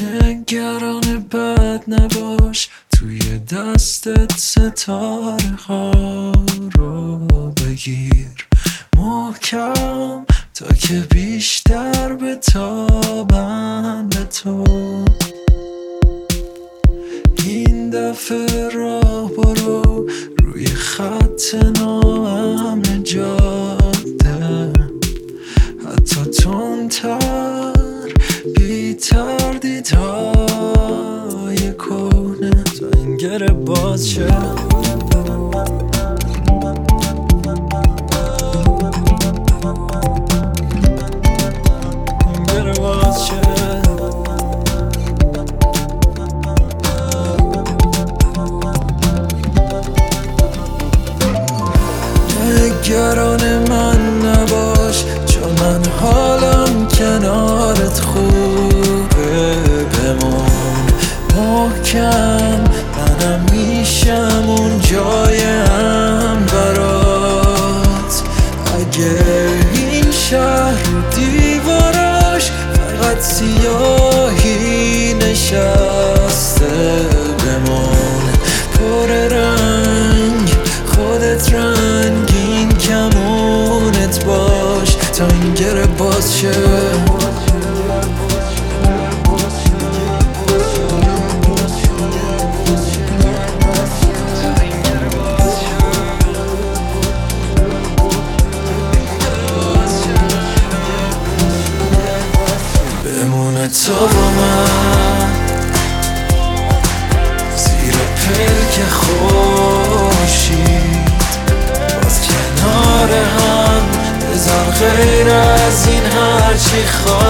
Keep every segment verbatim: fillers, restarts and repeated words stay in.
نگران بد نباش، توی دستت ستاره ها رو بگیر محکم تا که بیشتر بتابن به تو. این دفعه راه برو روی خط ناامن جاده، حتی تندتر بی تردیدهای کهنه تا این گره باز شه. این گره باز شه. نگران من نباش، چون من حالم کنارت خوبه. بمون محکم، منم میشم اون جایم برات. اگه این شهر دیواراش فقط سیاهی نشسته، بمون پر رنگ، خودت رنگین کمونت باش تا این گره باز شه. بمونه تو با من زیر پلک خورشید، باز کنار هم بذار غیر از این هرچی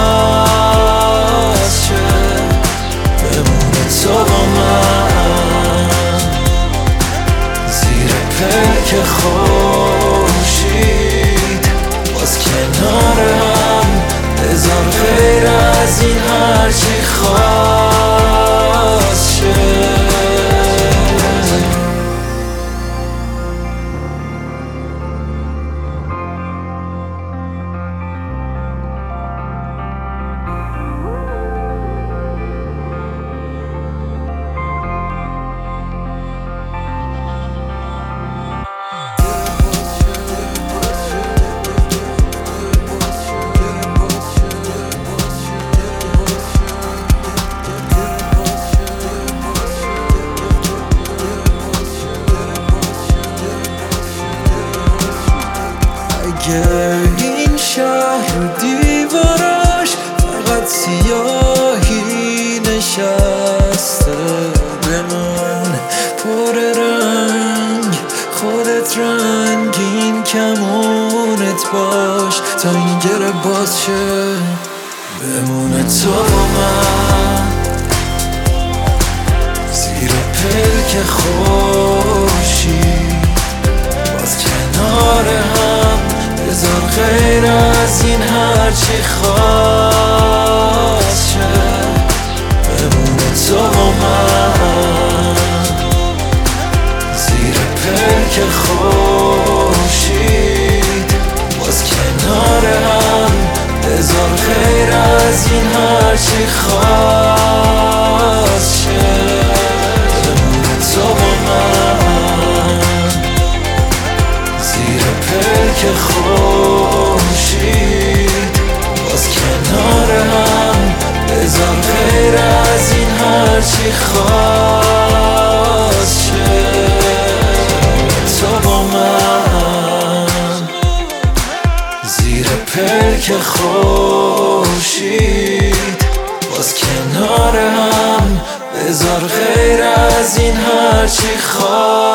خواست شه. بمونه تو با من زیر پلک خورشید، باز کنار هم بذار غیر از این هرچی خواست شه. این شهر دیواراش فقط سیاهی نشسته، بمون پر رنگ، خودت رنگین کمونت باش تا این گره باز شه. بمونه تو با من زیر پلک خورشید، باز کنار هم بذار غیر از این هرچی خواست شه. بمونه تو با من زیر پلک خورشید، باز کنار هم بذار غیر از این هرچی خواست شه. بمونه تو با من زیر پلک خورشید، باز کنار هم بذار غیر از این هرچی خواست شه. تو با من زیر پلک خورشید، باز کنار هم بذار غیر از این هرچی خواست